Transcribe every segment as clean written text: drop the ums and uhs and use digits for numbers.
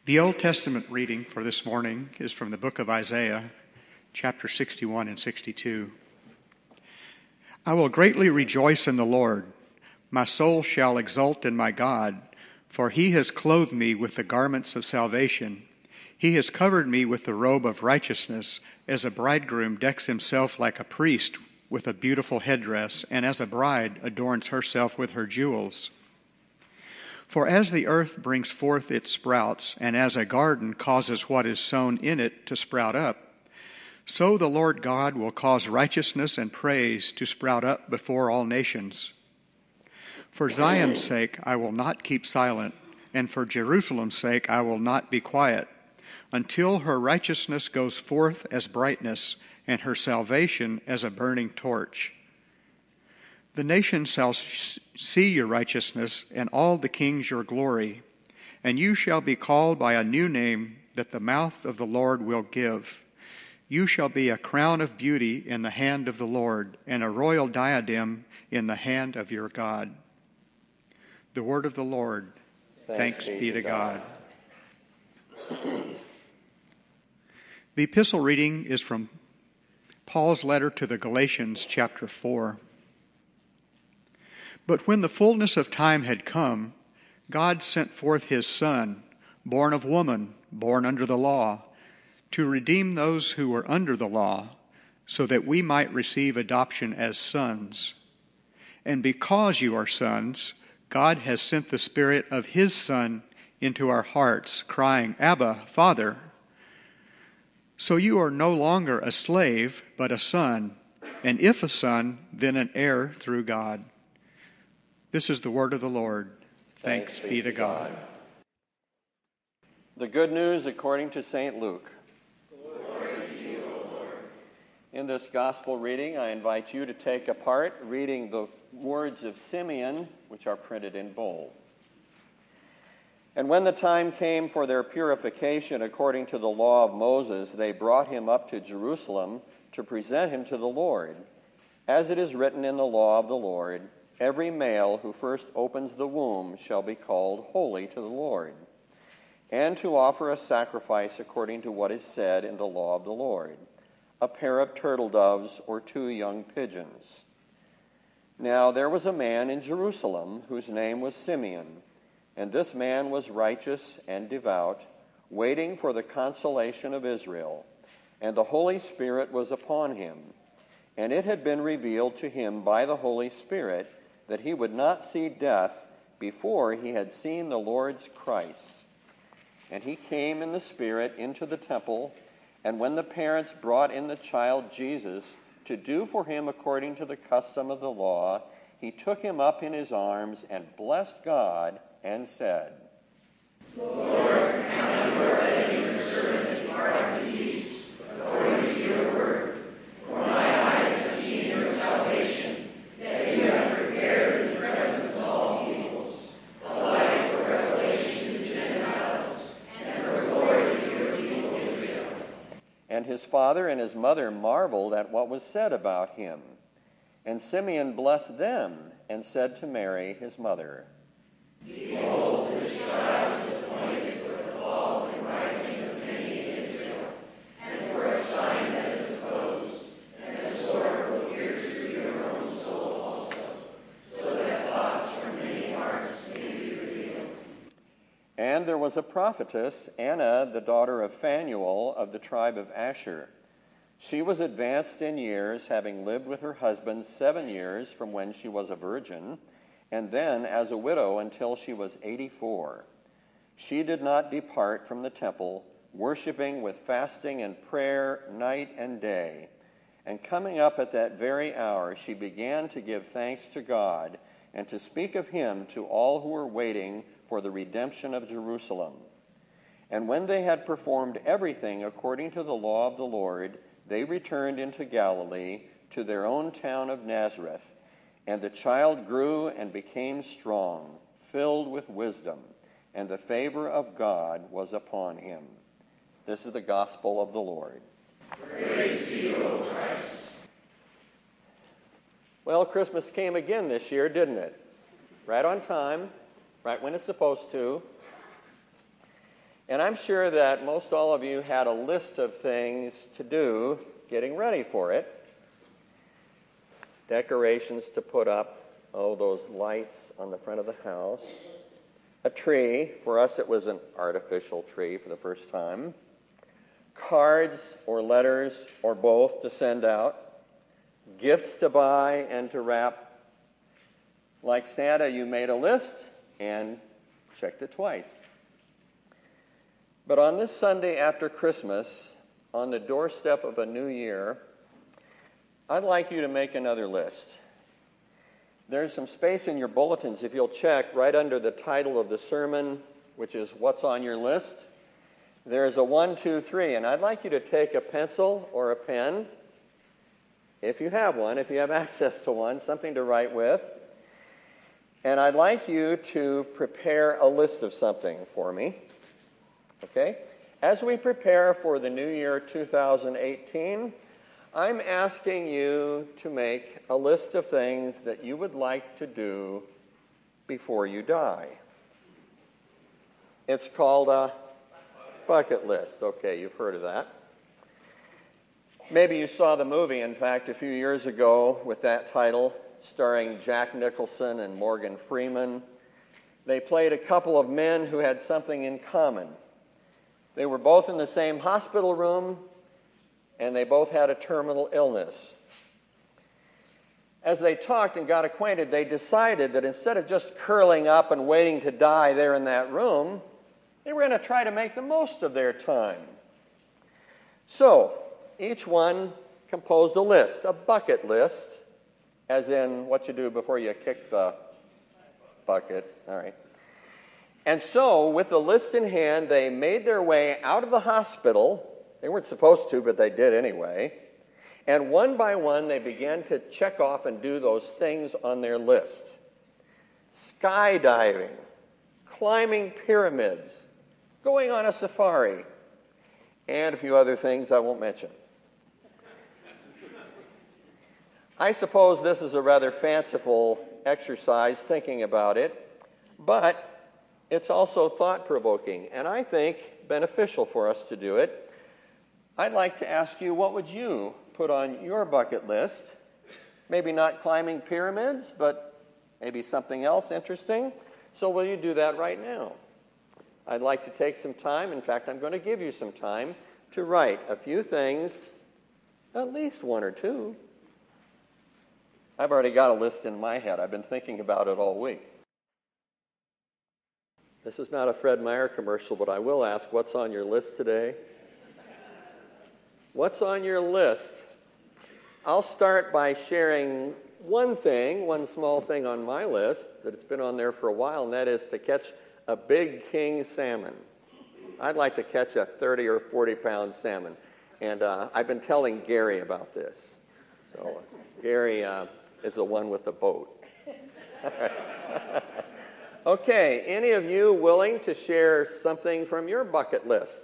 The Old Testament reading for this morning is from the book of Isaiah, chapter 61 and 62. I will greatly rejoice in the Lord. My soul shall exult in my God, for he has clothed me with the garments of salvation. He has covered me with the robe of righteousness, as a bridegroom decks himself like a priest with a beautiful headdress, and as a bride adorns herself with her jewels. For as the earth brings forth its sprouts, and as a garden causes what is sown in it to sprout up, so the Lord God will cause righteousness and praise to sprout up before all nations. For Zion's sake I will not keep silent, and for Jerusalem's sake I will not be quiet, until her righteousness goes forth as brightness, and her salvation as a burning torch. The nations shall see your righteousness, and all the kings your glory, and you shall be called by a new name that the mouth of the Lord will give. You shall be a crown of beauty in the hand of the Lord, and a royal diadem in the hand of your God. The word of the Lord. Thanks be to God. The epistle reading is from Paul's letter to the Galatians, chapter 4. But when the fullness of time had come, God sent forth his Son, born of woman, born under the law, to redeem those who were under the law, so that we might receive adoption as sons. And because you are sons, God has sent the Spirit of his Son into our hearts, crying, Abba, Father. So you are no longer a slave, but a son, and if a son, then an heir through God. This is the word of the Lord. Thanks be to God. The good news according to St. Luke. Glory to you, O Lord. In this gospel reading, I invite you to take apart reading the words of Simeon, which are printed in bold. And when the time came for their purification according to the law of Moses, they brought him up to Jerusalem to present him to the Lord. As it is written in the law of the Lord, every male who first opens the womb shall be called holy to the Lord, and to offer a sacrifice according to what is said in the law of the Lord, a pair of turtle doves or 2 young pigeons. Now there was a man in Jerusalem whose name was Simeon, and this man was righteous and devout, waiting for the consolation of Israel, and the Holy Spirit was upon him. And it had been revealed to him by the Holy Spirit that he would not see death before he had seen the Lord's Christ. And he came in the Spirit into the temple, and when the parents brought in the child Jesus to do for him according to the custom of the law, he took him up in his arms and blessed God and said, Lord, now you are letting your servant depart in peace, according to your word. For my eyes have seen your salvation, that you have prepared in the presence of all peoples, a light for revelation to the Gentiles, and for glory to your people Israel. And his father and his mother marveled at what was said about him. And Simeon blessed them and said to Mary, his mother, Behold, this child is appointed for the fall and rising of many in Israel, and for a sign that is opposed, and the sword will pierce through your own soul also, so that thoughts from many hearts may be revealed. And there was a prophetess, Anna, the daughter of Phanuel of the tribe of Asher. She was advanced in years, having lived with her husband 7 years from when she was a virgin, and then as a widow until she was 84. She did not depart from the temple, worshiping with fasting and prayer night and day. And coming up at that very hour, she began to give thanks to God and to speak of him to all who were waiting for the redemption of Jerusalem. And when they had performed everything according to the law of the Lord, they returned into Galilee to their own town of Nazareth. And the child grew and became strong, filled with wisdom, and the favor of God was upon him. This is the gospel of the Lord. Praise to you, O Christ. Well, Christmas came again this year, didn't it? Right on time, right when it's supposed to. And I'm sure that most all of you had a list of things to do getting ready for it. Decorations to put up, those lights on the front of the house. A tree, for us it was an artificial tree for the first time. Cards or letters or both to send out. Gifts to buy and to wrap. Like Santa, you made a list and checked it twice. But on this Sunday after Christmas, on the doorstep of a new year, I'd like you to make another list. There's some space in your bulletins, if you'll check, right under the title of the sermon, which is What's on Your List. There's a 1, 2, 3, and I'd like you to take a pencil or a pen, if you have one, if you have access to one, something to write with. And I'd like you to prepare a list of something for me. Okay? As we prepare for the new year 2018, I'm asking you to make a list of things that you would like to do before you die. It's called a bucket list. Okay, you've heard of that. Maybe you saw the movie, in fact, a few years ago with that title, starring Jack Nicholson and Morgan Freeman. They played a couple of men who had something in common. They were both in the same hospital room, and they both had a terminal illness. As they talked and got acquainted, they decided that instead of just curling up and waiting to die there in that room, they were going to try to make the most of their time. So, each one composed a list, a bucket list, as in what you do before you kick the bucket. All right. And so, with the list in hand, they made their way out of the hospital. They weren't supposed to, but they did anyway. And one by one, they began to check off and do those things on their list. Skydiving, climbing pyramids, going on a safari, and a few other things I won't mention. I suppose this is a rather fanciful exercise thinking about it, but it's also thought-provoking, and I think beneficial for us to do it. I'd like to ask you, what would you put on your bucket list? Maybe not climbing pyramids, but maybe something else interesting. So will you do that right now? I'd like to take some time. In fact, I'm going to give you some time to write a few things, at least one or two. I've already got a list in my head. I've been thinking about it all week. This is not a Fred Meyer commercial, but I will ask, what's on your list today? What's on your list? I'll start by sharing one small thing on my list that it's been on there for a while, and that is to catch a big king salmon. I'd like to catch a 30 or 40-pound salmon, and I've been telling Gary about this. So Gary is the one with the boat. Okay, any of you willing to share something from your bucket list?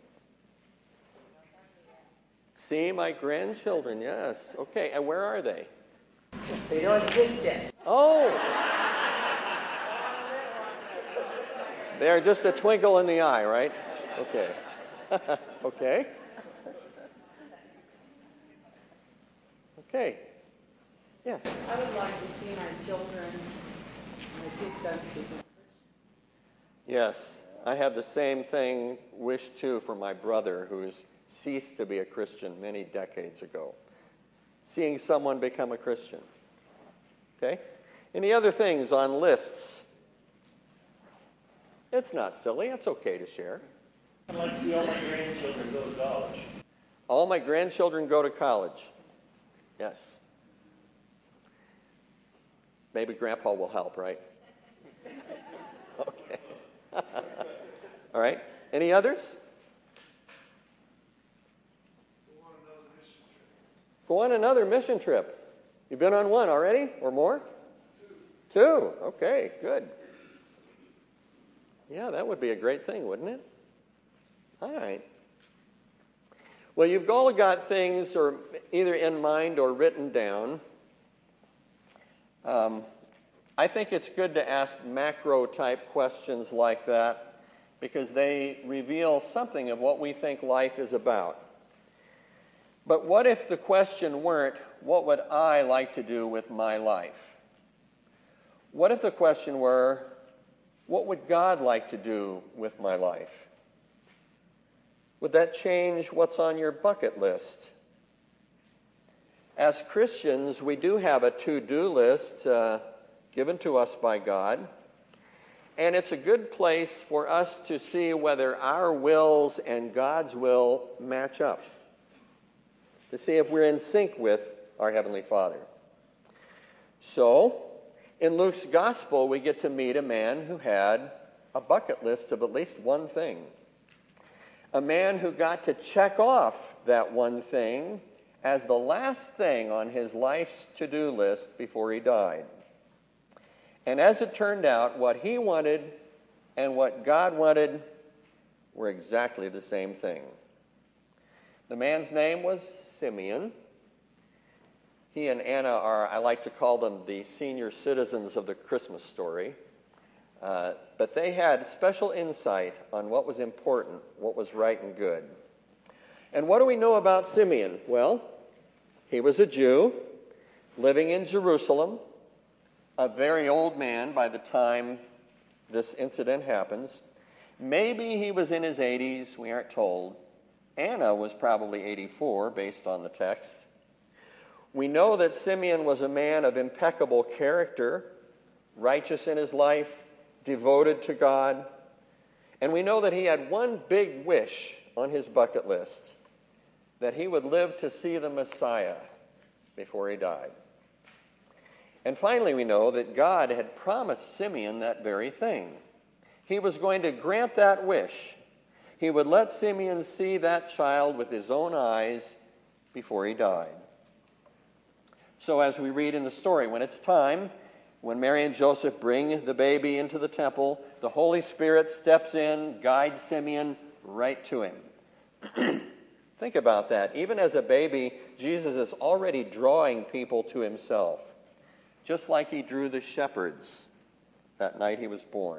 See my grandchildren, yes. Okay, and where are they? They don't exist yet. Oh! They are just a twinkle in the eye, right? Okay. Okay. Okay. Yes? I would like to see my children, my two sons, become Christians. Yes. I have the same thing wish too for my brother who has ceased to be a Christian many decades ago. Seeing someone become a Christian. Okay? Any other things on lists? It's not silly. It's okay to share. I'd like to see all my grandchildren go to college. All my grandchildren go to college. Yes. Maybe Grandpa will help, right? Okay. All right. Any others? Go on another mission trip. You've been on one already or more? Two. Okay, good. Yeah, that would be a great thing, wouldn't it? All right. Well, you've all got things or either in mind or written down. I think it's good to ask macro-type questions like that because they reveal something of what we think life is about. But what if the question weren't, what would I like to do with my life? What if the question were, what would God like to do with my life? Would that change what's on your bucket list? As Christians, we do have a to-do list given to us by God, and it's a good place for us to see whether our wills and God's will match up, to see if we're in sync with our Heavenly Father. So, in Luke's Gospel, we get to meet a man who had a bucket list of at least one thing. A man who got to check off that one thing as the last thing on his life's to-do list before he died. And as it turned out, what he wanted and what God wanted were exactly the same thing. The man's name was Simeon. He and Anna are, I like to call them the senior citizens of the Christmas story. But they had special insight on what was important, what was right and good. And what do we know about Simeon? Well, he was a Jew living in Jerusalem, a very old man by the time this incident happens. Maybe he was in his 80s, we aren't told. Anna was probably 84 based on the text. We know that Simeon was a man of impeccable character, righteous in his life, devoted to God. And we know that he had one big wish on his bucket list, that he would live to see the Messiah before he died. And finally, we know that God had promised Simeon that very thing. He was going to grant that wish. He would let Simeon see that child with his own eyes before he died. So as we read in the story, when it's time, when Mary and Joseph bring the baby into the temple, the Holy Spirit steps in, guides Simeon right to him. Think about that. Even as a baby, Jesus is already drawing people to himself, just like he drew the shepherds that night he was born.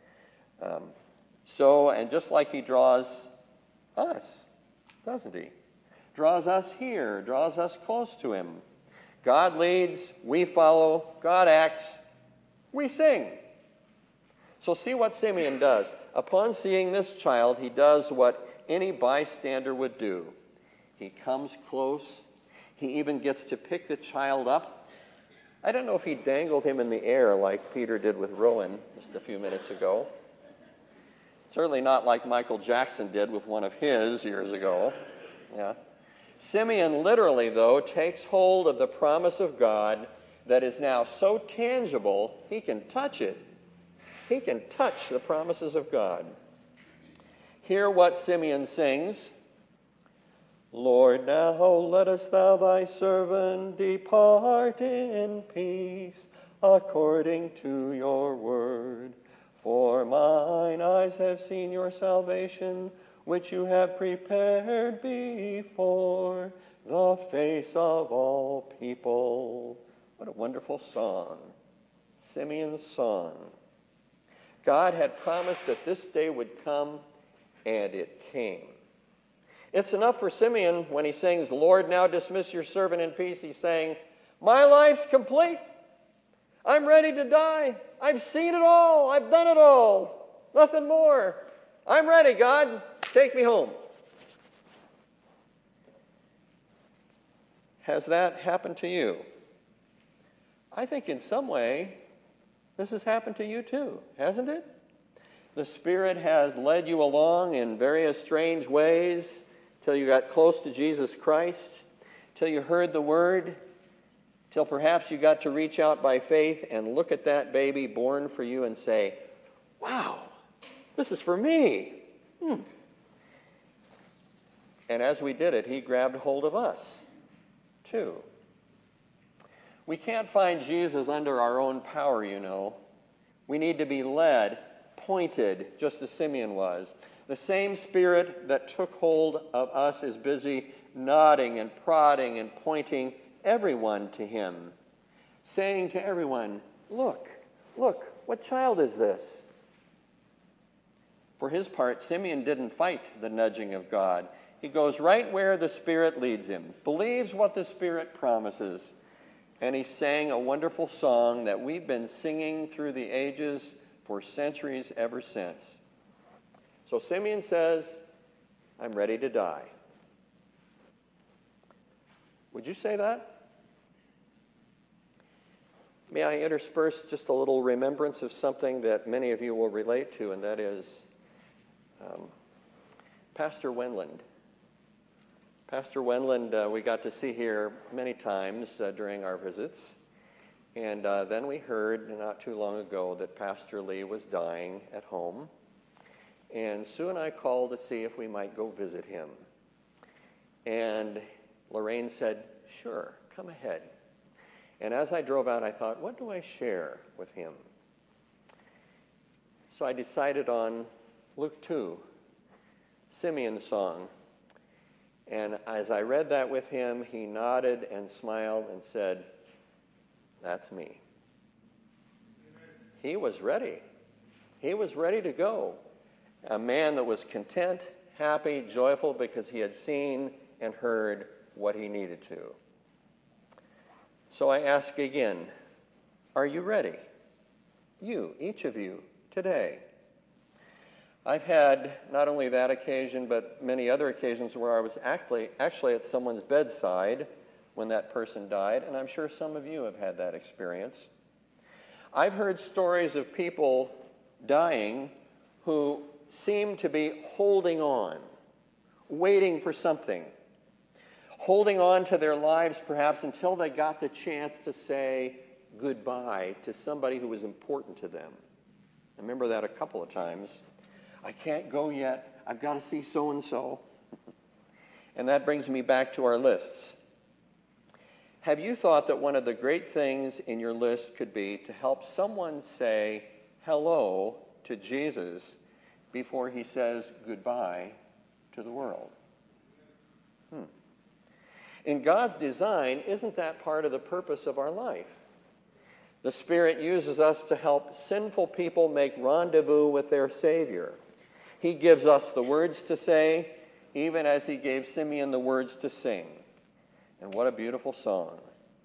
And just like he draws us, doesn't he? Draws us here, draws us close to him. God leads, we follow, God acts, we sing. So see what Simeon does. Upon seeing this child, he does what any bystander would do. He comes close. He even gets to pick the child up. I don't know if he dangled him in the air like Peter did with Rowan just a few minutes ago. Certainly not like Michael Jackson did with one of his years ago. Yeah. Simeon literally, though, takes hold of the promise of God that is now so tangible, he can touch it. He can touch the promises of God. Hear what Simeon sings. Lord, now lettest thou thy servant depart in peace, according to your word. For mine eyes have seen your salvation, which you have prepared before the face of all people. What a wonderful song. Simeon's song. God had promised that this day would come, and it came. It's enough for Simeon when he sings, Lord, now dismiss your servant in peace. He's saying, my life's complete. I'm ready to die. I've seen it all. I've done it all. Nothing more. I'm ready, God. Take me home. Has that happened to you? I think in some way this has happened to you too, hasn't it? The Spirit has led you along in various strange ways till you got close to Jesus Christ, till you heard the Word, till perhaps you got to reach out by faith and look at that baby born for you and say, wow, this is for me. And as we did it, he grabbed hold of us, too. We can't find Jesus under our own power, you know. We need to be led, pointed, just as Simeon was. The same Spirit that took hold of us is busy nodding and prodding and pointing everyone to him, saying to everyone, look, what child is this? For his part, Simeon didn't fight the nudging of God. He goes right where the Spirit leads him, believes what the Spirit promises, and he sang a wonderful song that we've been singing through the ages for centuries ever since. So Simeon says, I'm ready to die. Would you say that? May I intersperse just a little remembrance of something that many of you will relate to, and that is Pastor Wenland. Pastor Wenland, we got to see here many times during our visits. And then we heard not too long ago that Pastor Lee was dying at home. And Sue and I called to see if we might go visit him. And Lorraine said, sure, come ahead. And as I drove out, I thought, what do I share with him? So I decided on Luke 2, Simeon's song. And as I read that with him, he nodded and smiled and said, that's me. He was ready. He was ready to go. A man that was content, happy, joyful, because he had seen and heard what he needed to. So I ask again, are you ready? You, each of you, today. I've had not only that occasion, but many other occasions where I was actually at someone's bedside when that person died, and I'm sure some of you have had that experience. I've heard stories of people dying who seem to be holding on, waiting for something, holding on to their lives perhaps until they got the chance to say goodbye to somebody who was important to them. I remember that a couple of times. I can't go yet. I've got to see so-and-so. And that brings me back to our lists. Have you thought that one of the great things in your list could be to help someone say hello to Jesus before he says goodbye to the world? In God's design, isn't that part of the purpose of our life? The Spirit uses us to help sinful people make rendezvous with their Savior. He gives us the words to say, even as he gave Simeon the words to sing. And what a beautiful song.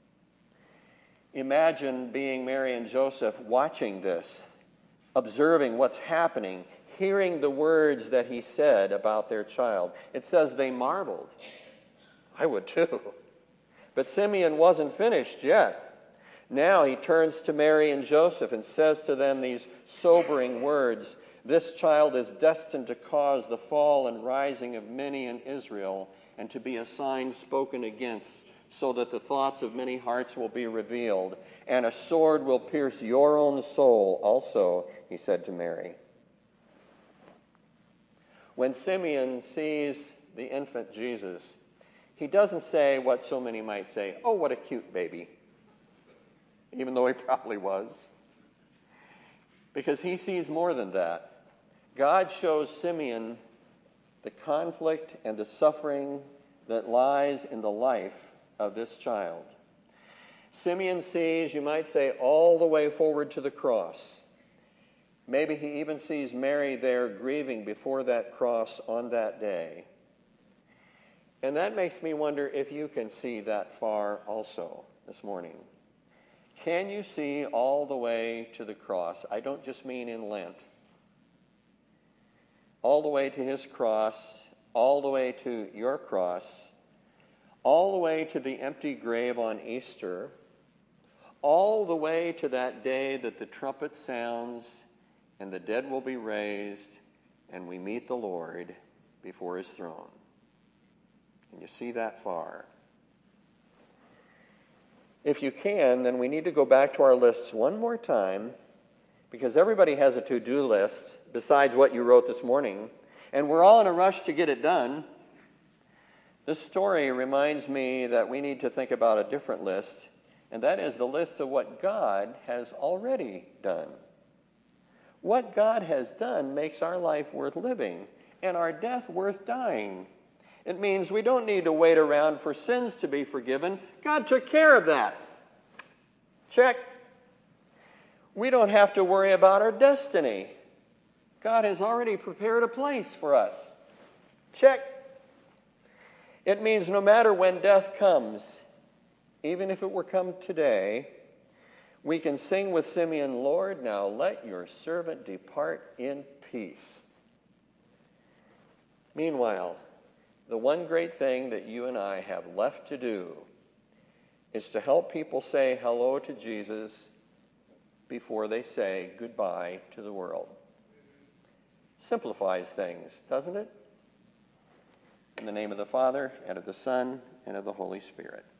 Imagine being Mary and Joseph watching this, observing what's happening, hearing the words that he said about their child. It says they marveled. I would too. But Simeon wasn't finished yet. Now he turns to Mary and Joseph and says to them these sobering words. This child is destined to cause the fall and rising of many in Israel and to be a sign spoken against, so that the thoughts of many hearts will be revealed, and a sword will pierce your own soul also, he said to Mary. When Simeon sees the infant Jesus, he doesn't say what so many might say, oh, what a cute baby, even though he probably was. Because he sees more than that. God shows Simeon the conflict and the suffering that lies in the life of this child. Simeon sees, you might say, all the way forward to the cross. Maybe he even sees Mary there grieving before that cross on that day. And that makes me wonder if you can see that far also this morning. Can you see all the way to the cross? I don't just mean in Lent. All the way to his cross, all the way to your cross, all the way to the empty grave on Easter, all the way to that day that the trumpet sounds and the dead will be raised and we meet the Lord before his throne. Can you see that far? If you can, then we need to go back to our lists one more time, because everybody has a to-do list besides what you wrote this morning, and we're all in a rush to get it done. This story reminds me that we need to think about a different list, and that is the list of what God has already done. What God has done makes our life worth living and our death worth dying. It means we don't need to wait around for sins to be forgiven. God took care of that. Check. We don't have to worry about our destiny. God has already prepared a place for us. Check. It means no matter when death comes, even if it were come today, we can sing with Simeon, Lord, now let your servant depart in peace. Meanwhile, the one great thing that you and I have left to do is to help people say hello to Jesus before they say goodbye to the world. Simplifies things, doesn't it? In the name of the Father, and of the Son, and of the Holy Spirit.